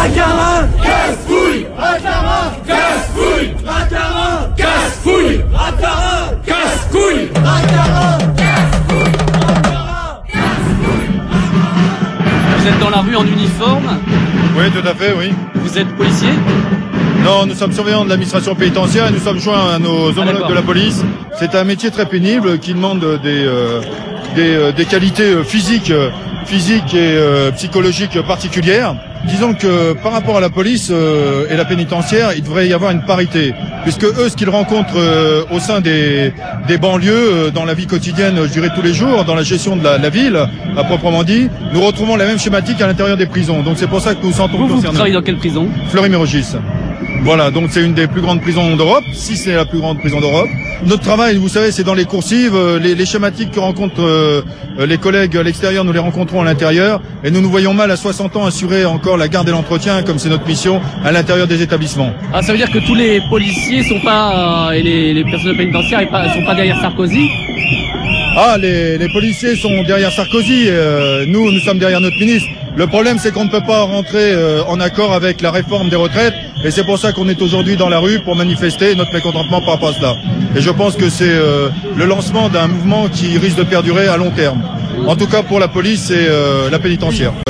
Macarin, casse-couille, Macarin, casse-couille, Macarin, casse-couille, Macarin, casse-couille, Macarin, casse-couille, Macarin, casse-couille. Vous êtes dans la rue en uniforme? Oui, tout à fait, oui. Vous êtes policier? Non, nous sommes surveillants de l'administration pénitentiaire et nous sommes joints à nos homologues de la police. C'est un métier très pénible qui demande des qualités physiques et psychologiques particulières. Disons que par rapport à la police et la pénitentiaire, il devrait y avoir une parité, puisque eux, ce qu'ils rencontrent au sein des banlieues, dans la vie quotidienne, je dirais tous les jours, dans la gestion de la ville, à proprement dit, nous retrouvons la même schématique à l'intérieur des prisons. Donc c'est pour ça que nous sentons concernés. Vous travaillez dans quelle prison? Fleury-Mérogis. Voilà, donc c'est une des plus grandes prisons d'Europe, si c'est la plus grande prison d'Europe. Notre travail, vous savez, c'est dans les coursives, les schématiques que rencontrent les collègues à l'extérieur, nous les rencontrons à l'intérieur, et nous nous voyons mal à 60 ans assurer encore la garde et l'entretien, comme c'est notre mission, à l'intérieur des établissements. Ah, ça veut dire que tous les policiers sont pas, et les personnels pénitentiaires sont pas derrière Sarkozy? Ah, les policiers sont derrière Sarkozy, nous sommes derrière notre ministre. Le problème, c'est qu'on ne peut pas rentrer en accord avec la réforme des retraites, et c'est pour ça qu'on est aujourd'hui dans la rue pour manifester notre mécontentement par rapport à cela. Et je pense que c'est le lancement d'un mouvement qui risque de perdurer à long terme. En tout cas pour la police et la pénitentiaire.